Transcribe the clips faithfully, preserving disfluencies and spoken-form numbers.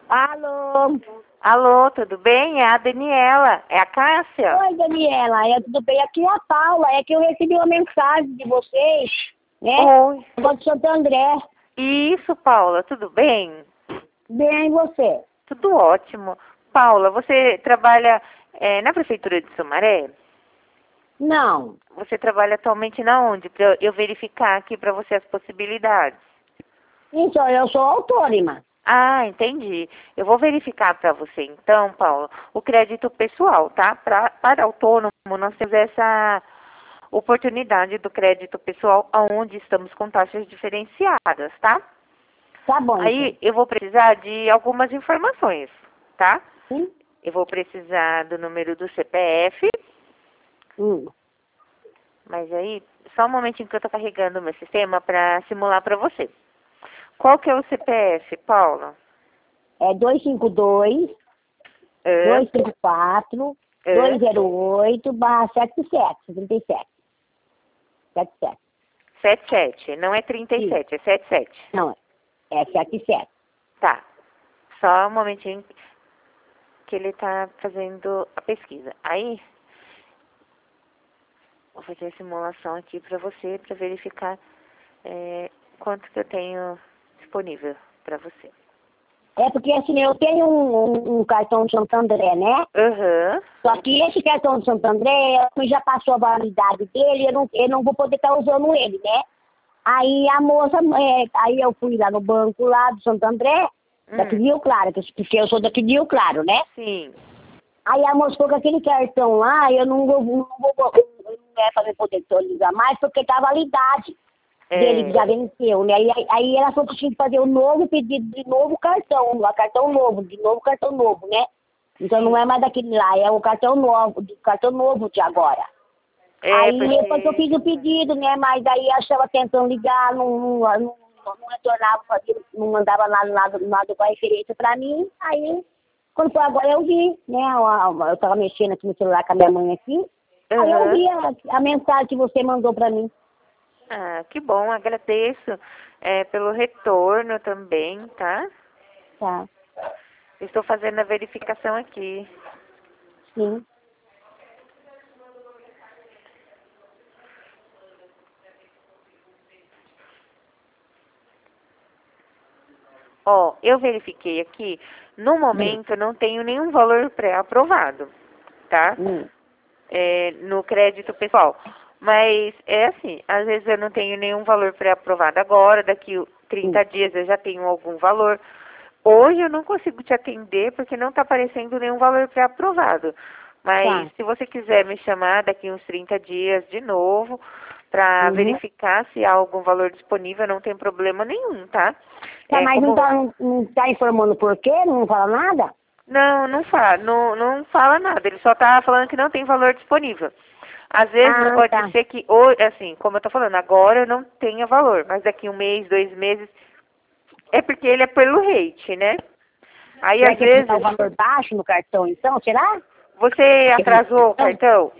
Alô? Alô, tudo bem? É a Daniela, é a Cássia? Oi, Daniela, é, tudo bem? Aqui é a Paula, é que eu recebi uma mensagem de vocês, né? Oi. Eu de Santo André. Isso, Paula, tudo bem? Bem, e você? Tudo ótimo. Paula, você trabalha é, na Prefeitura de Sumaré? Não. Você trabalha atualmente na onde? Para eu verificar aqui para você as possibilidades. Então, eu sou autônoma. Ah, entendi. Eu vou verificar para você então, Paula, o crédito pessoal, tá? Pra, para autônomo, nós temos essa oportunidade do crédito pessoal onde estamos com taxas diferenciadas, tá? Tá bom, Aí então. eu vou precisar de algumas informações, tá? Sim? Eu vou precisar do número do C P F, Hum. mas aí, só um momentinho que eu tô carregando o meu sistema para simular para você. Qual que é o C P F, Paula? É dois cinco dois, É, dois cinco quatro, é, dois zero oito, barra setenta e sete, trinta e sete. setenta e sete. setenta e sete, não é trinta e Sim. sete, é setenta e sete. Não, é setenta e sete. Tá, só um momentinho que ele tá fazendo a pesquisa. Aí, vou fazer a simulação aqui para você, para verificar é, quanto que eu tenho disponível para você. É porque assim, eu tenho um, um, um cartão de Santo André, né? Aham. Só que esse cartão de Santo André, já passou a validade dele, eu não, eu não vou poder estar usando ele, né? Aí a moça, é, aí eu fui lá no banco lá do Santo André, daqui Hum, de Rio Claro, que- porque eu sou daqui de Rio Claro, né? sim. Aí a moça falou que aquele cartão lá, eu não vou, não vou, eu não é pra me poder atualizar mais, porque tá a validade dele que É, já venceu, né? Aí, aí ela falou que tinha que fazer um novo pedido de novo cartão, um cartão novo, de novo cartão novo, né? Então não sim. é mais daquele lá, é o cartão novo, de cartão novo de agora. É, Aí depois eu porque... fiz o pedido, né? Mas aí eu estava tentando ligar, não, não, não, não retornava, fazia, não mandava nada, nada, nada com a referência para mim. Aí, quando foi agora eu vi, né? Eu, eu tava mexendo aqui no celular com a minha mãe aqui. Aí eu Aham. vi a, a mensagem que você mandou para mim. Ah, que bom, agradeço é, pelo retorno também, tá? Tá, Estou fazendo a verificação aqui. sim. Ó, eu verifiquei aqui, no Hum, momento eu não tenho nenhum valor pré-aprovado, tá? hum, É, no crédito pessoal. Mas é assim, às vezes eu não tenho nenhum valor pré-aprovado agora, daqui hum. trinta dias eu já tenho algum valor. Hoje eu não consigo te atender porque não está aparecendo nenhum valor pré-aprovado. Mas Tá. se você quiser me chamar daqui uns trinta dias de novo para Uhum. verificar se há algum valor disponível, não tem problema nenhum, tá? Tá, É mas não como tá, não, não tá informando por quê? Não fala nada? não, não fala, não, não fala nada. Ele só tá falando que não tem valor disponível. Às vezes Ah, pode tá. ser que, ou, assim, como eu tô falando, agora eu não tenha valor, mas daqui um mês, dois meses, é porque ele é pelo rate, né? Aí Será às que é porque tá o vezes valor baixo no cartão, então? Será? você atrasou o cartão?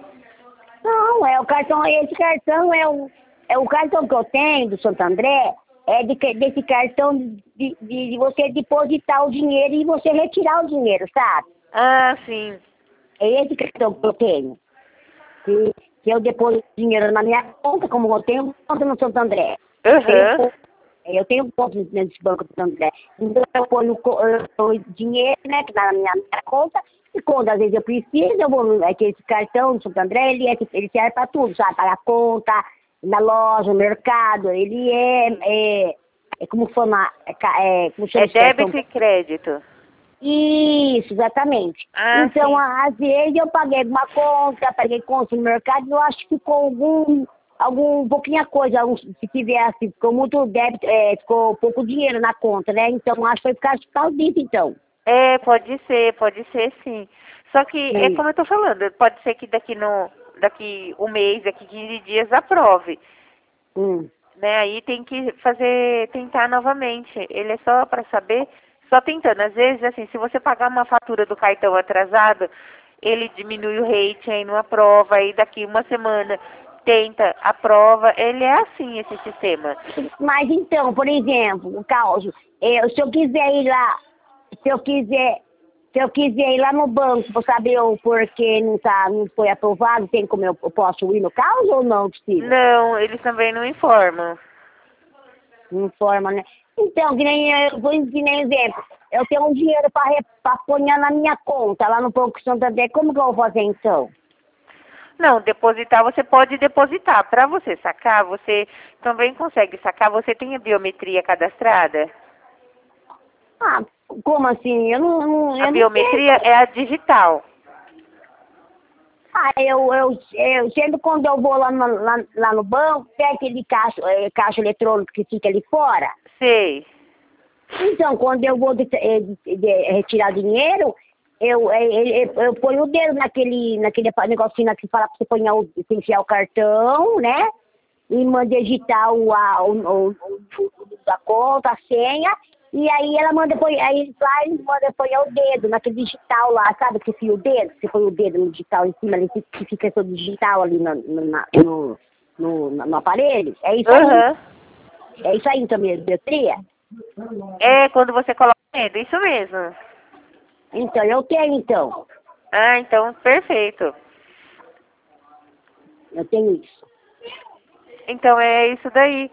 Não, é o cartão, esse cartão é o, é o cartão que eu tenho do Santo André, é de, que- desse cartão de, de, de você depositar o dinheiro e você retirar o dinheiro, sabe? Ah, sim. É esse cartão que eu tenho. Que, que eu deposito dinheiro na minha conta, como eu tenho conta no Santo André. Tenho, Aham. co- eu tenho conta nesse banco do Santo André. Então eu ponho co- eu ponho dinheiro, né, que tá na minha, minha conta, e quando às vezes eu preciso, eu vou, no- é que esse cartão do Santo André, ele, é, ele serve para tudo, sabe? Para a conta, na loja, no mercado, ele é, é, é como chama, é, ca- é, como chama É esse cartão? débito e crédito. Isso, exatamente. Ah, Então, sim. às vezes eu paguei uma conta, paguei conta no mercado, eu acho que ficou algum, algum pouquinha coisa, algum- se tivesse, ficou muito débito, é, ficou pouco dinheiro na conta, né? Então, acho que foi por causa por causa disso, então. É, pode ser, pode ser sim. Só que é Sim. como eu tô falando, pode ser que daqui no daqui um mês, daqui quinze dias aprove, Hum. né? Aí tem que fazer, tentar novamente. Ele é só para saber, só tentando. Às vezes, assim, se você pagar uma fatura do cartão atrasado, ele diminui o rate, aí não aprova, aí daqui uma semana tenta, aprova. Ele é assim, esse sistema. Mas então, por exemplo, o caso, é, se eu quiser ir lá se eu quiser, se eu quiser ir lá no banco para saber o porquê não, tá, não foi aprovado, tem como eu, eu posso ir no caso ou não, precisa? Não, eles também não informam. Não informa, né? Então, que nem, eu vou que nem exemplo, eu tenho um dinheiro para pôr na minha conta lá no Banco Santander, como que eu vou fazer então? Não, depositar você pode depositar. Para você sacar, você também consegue sacar. Você tem a biometria cadastrada? Ah, como assim? Eu não, não, eu A não biometria sei. é a digital. Ah, eu, eu, eu sempre quando eu vou lá no, lá, lá no banco, tem aquele caixa, é, caixa eletrônico que fica ali fora. Sei. Então, quando eu vou de, de, de retirar dinheiro, eu, eu, eu, eu ponho o dedo naquele, naquele negocinho que fala pra você ponhar o, você enfiar o cartão, né? E manda digitar o, a, o, o, o, o da conta, a senha, e aí ela manda pôr, aí lá eles mandam pôr o dedo naquele digital lá, sabe que fia o dedo? Você põe o dedo no digital em cima, ali, que fica todo digital ali no, no, na, no, no, no aparelho. É isso aí. Aham. É isso aí também, biometria? É quando você coloca o dedo, isso mesmo. Então, eu tenho então. Ah, então perfeito. Eu tenho isso. Então é isso daí.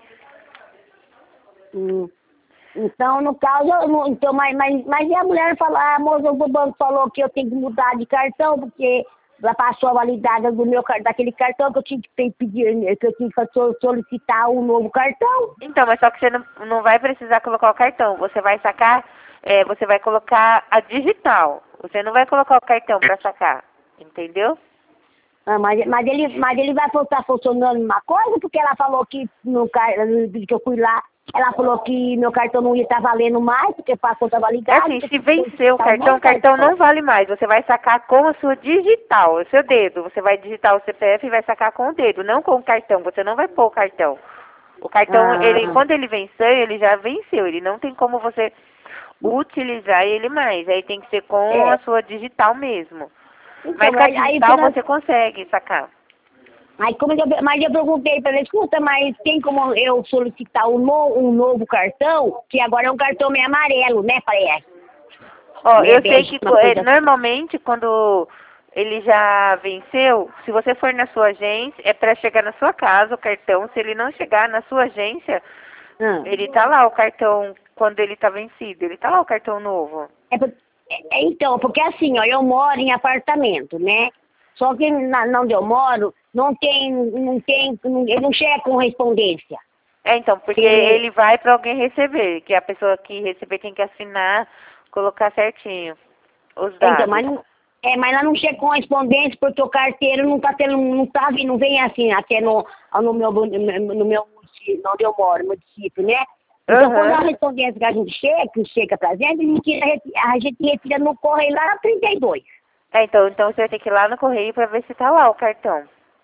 Hum. Então, no caso, eu não- então, mas, mas, mas e a mulher falou, a moça do banco falou que eu tenho que mudar de cartão, porque ela passou a validade do meu, car- daquele cartão que eu tinha que pe- pedir, que eu tinha que so- solicitar um novo cartão. Então, mas só que você não, não vai precisar colocar o cartão. Você vai sacar, é, você vai colocar a digital. Você não vai colocar o cartão para sacar. Entendeu? Ah, mas, mas, ele, mas ele vai estar funcionando uma coisa, porque ela falou que no car- que eu fui lá, ela falou que meu cartão não ia estar valendo mais, porque passou da É validade. assim, que eu se tinha que vencer o solicitar um cartão, novo o cartão não vale mais. Você vai sacar com a sua digital, o seu dedo. Você vai digitar o C P F e vai sacar com o dedo, não com o cartão. Você não vai pôr o cartão. O cartão, ele, Ah, quando ele vencer, ele já venceu. Ele não tem como você utilizar ele mais. Aí tem que ser com a é. sua digital mesmo. Então, Mas com a aí, aí, digital pela- você consegue sacar. aí como eu, mas eu perguntei para ele, escuta, mas tem como eu solicitar um, no, um novo cartão, que agora é um cartão meio amarelo, né, parece? Ó, Né, eu sei bege, que uma co- é, coisa assim. normalmente quando ele já venceu, se você for na sua agência, é para chegar na sua casa o cartão. Se ele não chegar na sua agência, Ah. ele tá lá o cartão quando ele tá vencido. Ele tá lá o cartão novo. É, por- é, é, então, porque assim, ó, eu moro em apartamento, né? Só que na, na onde eu moro, não tem, não tem, não, ele não chega com correspondência. É, então, porque Ele, ele vai para alguém receber, que a pessoa que receber tem que assinar, colocar certinho os então, dados. mas não, é, mas lá não chega com correspondência porque o carteiro não tá tendo, não tá vindo, não vem assim, até no, no meu, no meu município, onde eu moro, município, né? Então, quando a Aham. correspondência que a gente chega, que chega pra gente, a gente, tira- a gente retira no correio lá na trinta e dois. É, então, então você vai ter que ir lá no correio para ver se tá lá o cartão.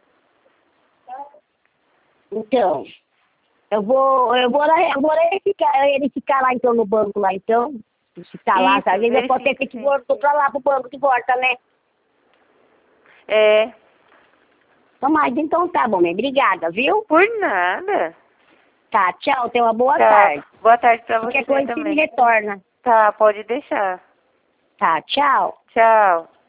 Então, eu vou, eu vou, lá- eu vou verificar, verificar lá então no banco lá então, se tá lá, Isso, às vezes eu posso ter verifica, que sim. voltar pra lá pro banco de volta, né? É, Então, mas então tá bom, né? Obrigada, viu? por nada. Tá, tchau, tenha uma boa Tchau. tarde. Boa tarde pra Qualquer você coisa você me também. retorna. Tá, pode deixar. Tá, tchau. Tchau.